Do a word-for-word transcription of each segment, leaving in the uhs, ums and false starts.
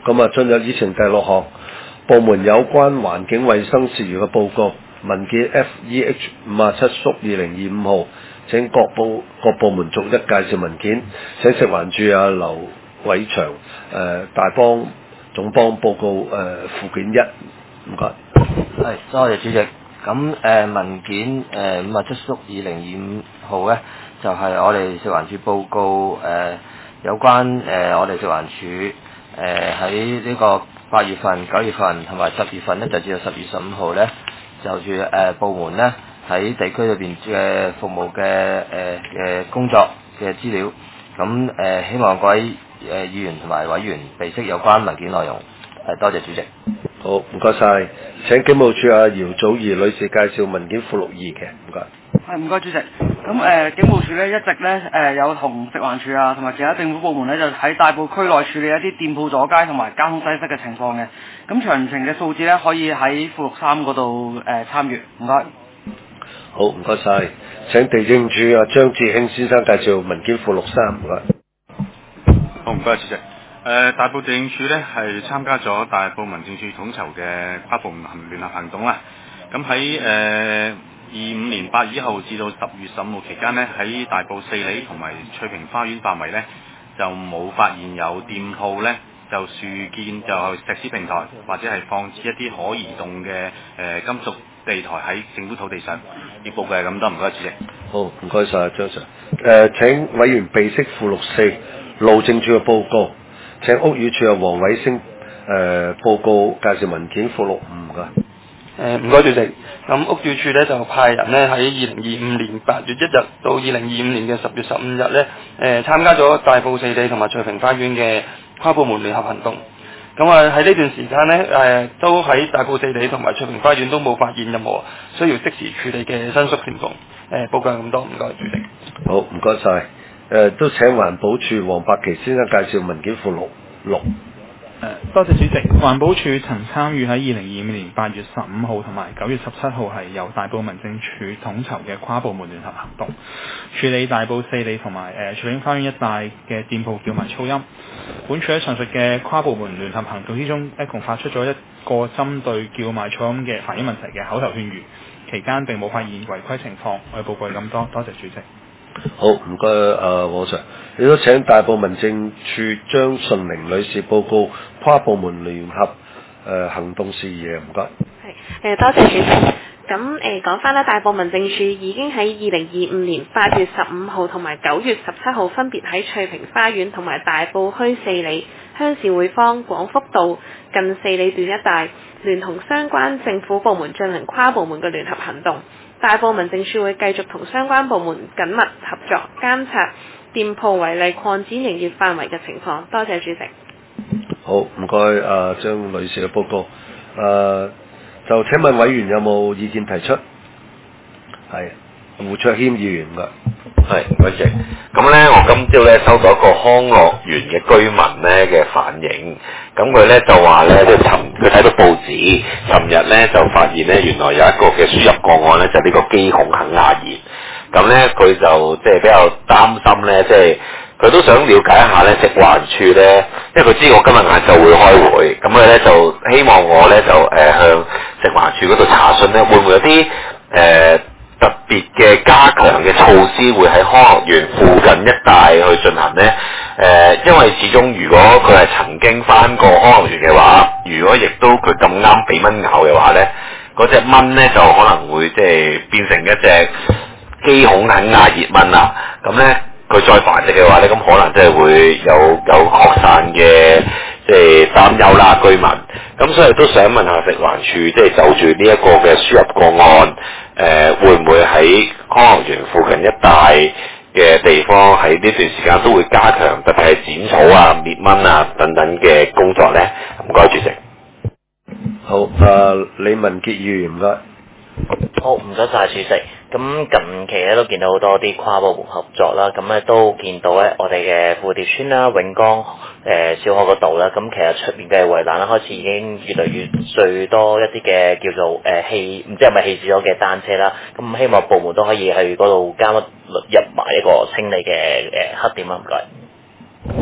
咁啊，進入議程第六項，部門有關環境衛生事宜嘅報告文件 F E H 五十七縮二零二五號，請各部各部門逐一介紹文件。請食環署啊劉偉祥誒、呃、大幫總幫報告誒、呃、附件一，唔該。 係，多謝主席。咁誒、呃、文件誒五十七縮二零二五號咧，就係、是、我哋食環署報告誒、呃、有關誒、呃、我哋食環署誒喺呢個八月份、九月份同埋十月份咧，就至到十月十五號咧，就住誒、呃、部門咧喺地區裏邊嘅服務嘅誒嘅工作嘅資料。咁誒、呃、希望各位誒、呃、議員同埋委員備悉有關文件內容。誒、呃、多謝主席。 好，唔該晒。請警務處阿姚祖儀女士介紹文件附錄二嘅，唔該。 係，唔該主席。咁誒、呃、警務處咧一直咧誒、呃、有同食環署啊同埋其他政府部門咧就喺大埔區內處理一啲店鋪阻街同埋交通擠塞嘅情況嘅。咁詳情嘅數字咧可以喺附錄三嗰度誒參閱。唔該。 好，唔該晒。請地政處阿張志興先生介紹文件附錄三，唔該。 好，唔該主席。誒、呃、大埔地政處咧係參加咗大埔民政處統籌嘅跨部門聯合行動啦。咁喺誒二五年八月一號至到十月十五號期間呢，喺大埔四里同埋翠屏花園範圍呢，就冇發現有店鋪呢就豎建就係石屎平台或者係放置一啲可移動嘅誒、呃、金屬地台喺政府土地上。業報嘅咁多，唔該主席。 好，唔該晒張 Sir。誒請委員備悉附錄四路政處嘅報告。請屋宇署阿黃偉星誒、呃、報告介紹文件附錄五噶。 誒唔該主席，咁屋宇署咧就派人咧喺二零二五年八月一日到二零二五年嘅十月十五日咧，誒、呃、參加咗大埔四里同埋翠屏花園嘅跨部門聯合行動。咁啊喺呢段時間咧，誒、呃、都喺大埔四里同埋翠屏花園都冇發現任何需要即時處理嘅申訴情況。誒、呃、報告咁多，唔該主席。 好，唔該晒。誒、呃、都請環保署黃伯琪先生介紹文件附錄六。 誒，多謝主席。環保署曾參與喺二零二五年八月十五號同埋九月十七號係由大埔民政處統籌嘅跨部門聯合行動，處理大埔四里同埋誒翠屏花園一帶嘅店鋪叫賣噪音。本署喺上述嘅跨部門聯合行動之中，一共發出咗一個針對叫賣噪音嘅反映問題嘅口頭勸喻，期間並冇發現違規情況。我嘅報告係咁多，多謝主席。 好，唔該，誒黃 Sir，亦都請大埔民政處張順玲女士報告跨部門聯合誒、呃、行動事宜嘅，唔該。 係誒，多謝主席。咁誒講翻啦，大埔民政處已經喺二零二五年八月十五號同埋九月十七號分別喺翠屏花園同埋大埔墟四里、鄉事會坊、廣福道近四里段一帶，聯同相關政府部門進行跨部門嘅聯合行動。大埔民政處會繼續同相關部門緊密合作，監察店鋪違例擴展營業範圍嘅情況。多謝主席。 好，唔該，誒張女士嘅報告。誒、呃、就請問委員有冇意見提出？係胡卓謙議員㗎。 係，唔該主席。咁咧，我今朝咧收到一個康樂園嘅居民咧嘅反映，咁佢咧就話咧，即係尋佢睇到報紙，尋日咧就發現咧，原來有一個嘅輸入個案咧，就呢、是、個肌孔肯亞炎。咁咧，佢就即係比較擔心咧，即係佢都想了解一下咧，食環署咧，因為佢知我今日晏晝會開會，咁佢咧就希望我咧就誒、呃、向食環署嗰度查詢咧，會唔會有啲誒？呃特別嘅加強嘅措施會喺康樂園附近一帶去進行呢？誒、呃，因為始終如果佢係曾經返過康樂園嘅話，如果亦都佢咁啱俾蚊咬嘅話呢，嗰隻蚊呢就可能會即係變成一隻肌孔肯亞熱蚊啦。咁呢，佢再繁殖嘅話呢，咁可能即係會有有擴散嘅即係擔憂啦，居民。咁所以都想問下食環署，即係就住呢一個嘅輸入個案。誒、呃、會唔會喺康樂園附近一帶嘅地方喺呢段時間都會加強，特別係剪草啊、滅蚊啊等等嘅工作呢？唔該，主席。 好，誒、呃、李文傑議員唔該。 好，唔該晒主席。咁近期咧都見到好多啲跨部門合作啦，咁咧都見到咧我哋嘅蝴蝶村啦、永江誒、呃、小學嗰度啦，咁其實出面嘅圍欄啦開始已經越嚟越最多一啲嘅叫做誒棄，唔知係咪棄置咗嘅單車啦，咁希望部門都可以去嗰度加入埋一個清理嘅誒黑點啦，唔該。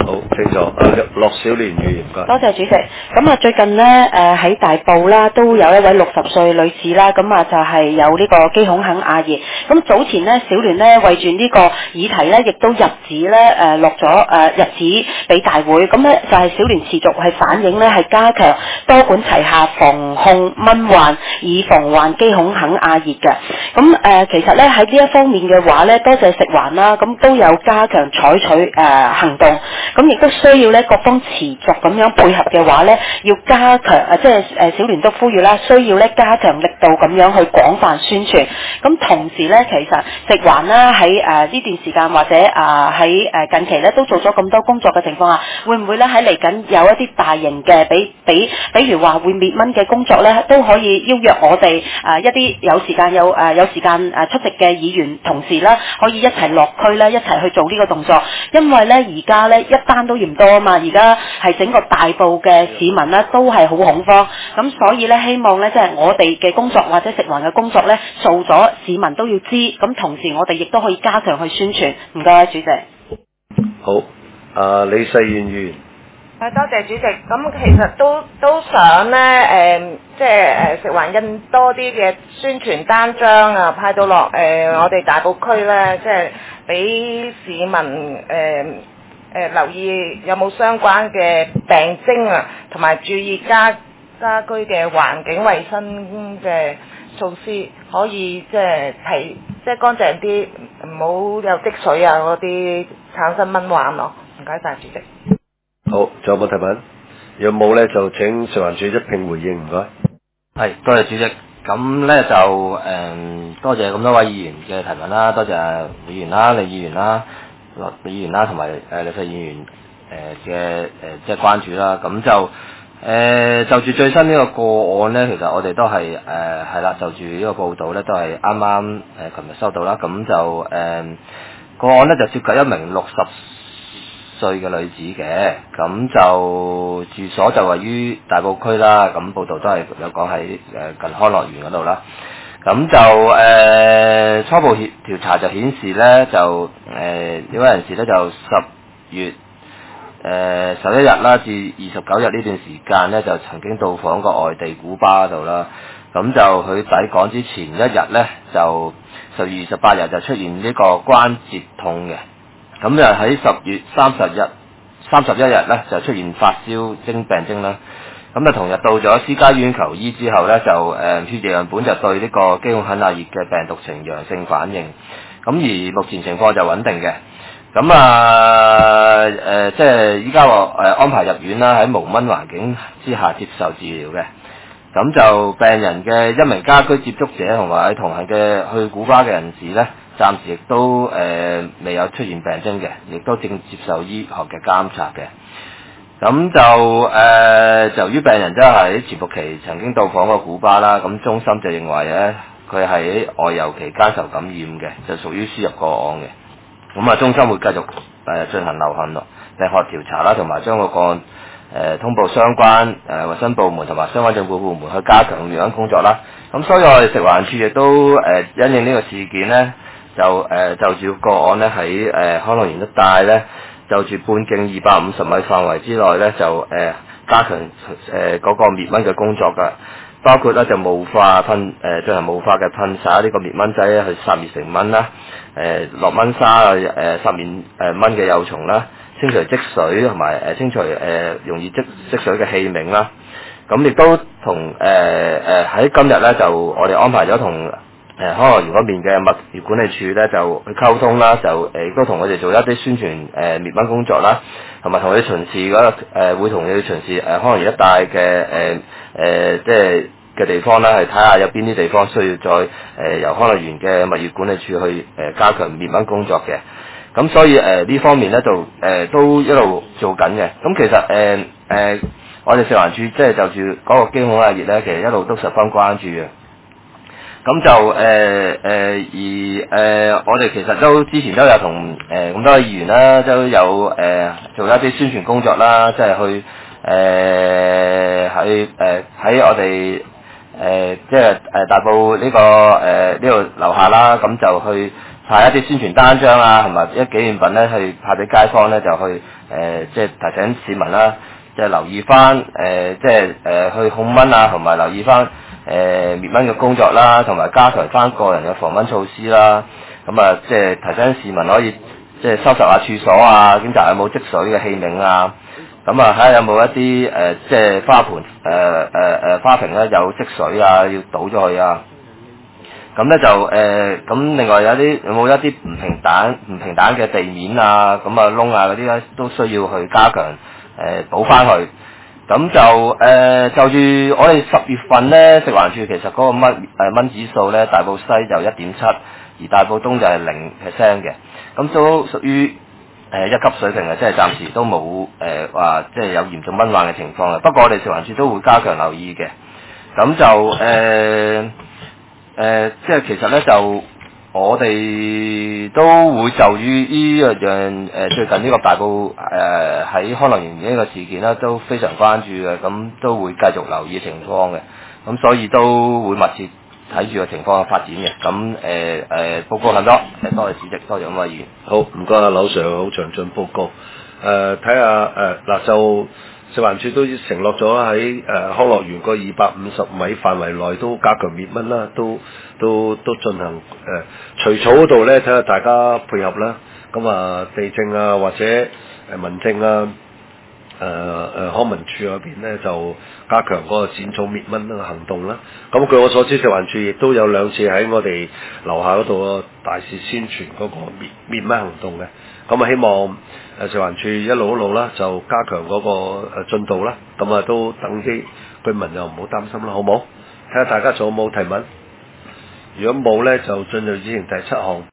好，清楚。啊，樂小蓮議員唔該。 多謝主席。咁啊，最近呢，誒喺大埔啦，都有一位六十歲女士啦，咁啊就係有呢個肌孔肯亞熱。咁早前呢，小聯呢為住呢個議題呢，亦都入紙呢誒落咗誒入紙俾大會。咁呢就係小聯持續係反映呢，係加強多管齊下防控蚊患，以防患肌孔肯亞熱嘅。咁誒、呃、其實呢，喺呢一方面嘅話呢，多謝食環啦，咁都有加強採取誒、呃、行動。咁亦都需要咧，各方持續咁樣配合嘅話咧，要加強啊，即係誒小聯都呼籲啦，需要咧加強力度咁樣去廣泛宣傳。咁同時咧，其實食環啦喺誒呢段時間或者啊喺誒近期咧都做咗咁多工作嘅情況下，會唔會咧喺嚟緊有一啲大型嘅比比，比如話會滅蚊嘅工作咧，都可以邀約我哋誒一啲有時間有誒有時間誒出席嘅議員同事啦，可以一齊落區咧，一齊去做呢個動作，因為咧而家咧一單都嫌多啊嘛，而家係整個大埔嘅市民咧都係好恐慌，咁所以咧希望咧即係我哋嘅工作或者食環嘅工作咧做咗，市民都要知，咁同時我哋亦都可以加強去宣傳。唔該，主席。 好，啊李世遠議員。 啊，多謝主席。咁其實都都想咧，誒、呃，即係誒食環印多啲嘅宣傳單張啊，派到落誒、呃、我哋大埔區咧，即係俾市民誒。呃誒、呃、留意有冇相關嘅病徵啊，同埋注意家家居嘅環境衛生嘅措施，可以即係提即係乾淨啲，唔好有積水啊嗰啲產生蚊患咯。唔該晒，主席。 好，仲有冇提問？有冇咧就請食環署一併回應，唔該。 係，多謝主席。咁咧就誒、嗯、多謝咁多位議員嘅提問啦，多謝議員啦、李議員啦。落議員啦，同埋誒李世議員誒嘅誒即係關注啦。咁就誒、呃、就住最新呢個個案咧，其實我哋都係誒係啦，就住呢個報道咧，都係啱啱誒琴日收到啦。咁就誒、呃、個案咧就涉及一名六十歲嘅女子嘅，咁就住所就位於大埔區啦。咁報道都係有講喺誒近康樂園嗰度啦。咁就誒、呃、初步調查就顯示咧，就誒呢位人士咧就十月誒十一日啦至二十九日呢段時間咧，就曾經到訪過外地古巴度啦。咁就佢抵港之前一日咧，就十月二十八日就出現呢個關節痛嘅。咁就喺十月三十日、三十一日咧就出現發燒徵病徵啦。咁啊，同日到咗私家醫院求醫之後咧，就誒、呃、血液樣本就對呢個肌孔肯亞熱嘅病毒呈陽性反應。咁而目前情況就穩定嘅。咁啊誒，即係依家話誒安排入院啦，喺無蚊環境之下接受治療嘅。咁就病人嘅一名家居接觸者同埋同行嘅去古巴嘅人士咧，暫時亦都誒、呃、未有出現病徵嘅，亦都正接受醫學嘅監察嘅。咁就誒、呃，由於病人都係喺潛伏期曾經到訪過古巴啦，咁中心就認為咧，佢喺外遊期間受感染嘅，就屬於輸入個案嘅。咁啊，中心會繼續誒進行流行病學調查啦，同埋將個個案誒通報相關誒衞生部門同埋相關政府部門去加強滅蚊工作啦。咁所以我哋食環署亦都誒、呃、因應呢個事件咧，就誒、呃、就住個案咧喺誒康樂園一帶咧。就住半徑二百五十米範圍之內咧，就誒、呃、加強誒嗰、呃那個滅蚊嘅工作㗎，包括咧就霧化噴誒、呃、進行霧化嘅噴灑呢個滅蚊劑咧去殺滅成蚊啦，誒、呃、落蚊沙啊誒殺滅誒蚊嘅幼蟲啦，清除積水同埋誒清除誒、呃、容易積積水嘅器皿啦，咁亦都同誒誒喺今日咧就我哋安排咗同。誒康樂園嗰邊嘅物業管理處咧就去溝通啦，就誒亦都同佢哋做一啲宣傳誒滅蚊工作啦，同埋同佢哋巡視嗰個誒會同佢哋巡視誒康樂園一帶嘅誒誒即係嘅地方啦，係睇下有邊啲地方需要再誒、呃、由康樂園嘅物業管理處去誒、呃、加強滅蚊工作嘅。咁所以誒呢、呃、方面咧就誒、呃、都一路做緊嘅。咁其實誒誒、呃呃、我哋食環署即係就住嗰個肌孔亞熱咧，其實一路都十分關注嘅。咁就誒誒、呃呃、而誒、呃、我哋其實都之前都有同誒咁多位議員啦，都有誒、呃、做一啲宣傳工作啦，即係去誒喺誒喺我哋誒、呃、即係誒大埔呢、這個誒呢度樓下啦，咁就去派一啲宣傳單張啊，同埋一紀念品咧，去派俾街坊咧，就去誒、呃、即係提醒市民啦，即係留意翻誒、呃、即係誒、呃、去控蚊啊，同埋留意翻誒、呃、滅蚊嘅工作啦，同埋加強翻個人嘅防蚊措施啦。咁啊，即係提醒市民可以即係收拾下廁所啊，檢查有冇積水嘅器皿啊。咁啊，睇下有冇一啲誒、呃、即係花盆誒誒誒花瓶咧有積水啊，要倒咗去啊。咁咧就誒，咁、呃、另外有啲有冇一啲唔平坦唔平坦嘅地面啊，咁啊窿啊嗰啲咧都需要去加強誒補翻去。咁就誒、呃、就住我哋十月份咧，食環署其實嗰個蚊誒蚊指數咧，大埔西就一點七，而大埔東就係零 percent 嘅，咁都屬於誒、呃、一級水平嘅，即係暫時都冇誒話即係有嚴重蚊患嘅情況嘅。不過我哋食環署都會加強留意嘅。咁就誒。呃誒、呃，即係其實咧，就我哋都會就於呢一樣誒，最近呢個大埔誒喺康樂園呢個事件咧，都非常關注嘅，咁都會繼續留意情況嘅，咁所以都會密切睇住個情況嘅發展嘅。咁誒誒，報告咁多，誒多謝主席，多謝咁位議員。 好，唔該啊，劉 Sir 好詳盡報告。誒睇下誒嗱就。食環署都承諾咗喺誒康樂園個二百五十米範圍內都加強滅蚊啦，都都都進行誒、呃、除草嗰度咧，睇下大家配合啦。咁啊地政啊或者誒民政啊誒誒康文署嗰邊咧就加強嗰個剪草滅蚊嘅行動啦。咁據我所知，食環署亦都有兩次喺我哋樓下嗰度大肆宣傳嗰個滅滅蚊行動嘅。咁啊希望誒食環署一路一路啦，就加強嗰個誒進度啦。咁啊都等啲居民又唔好擔心啦，好冇？睇下大家仲有冇提問？如果冇咧，就進入議程第七項。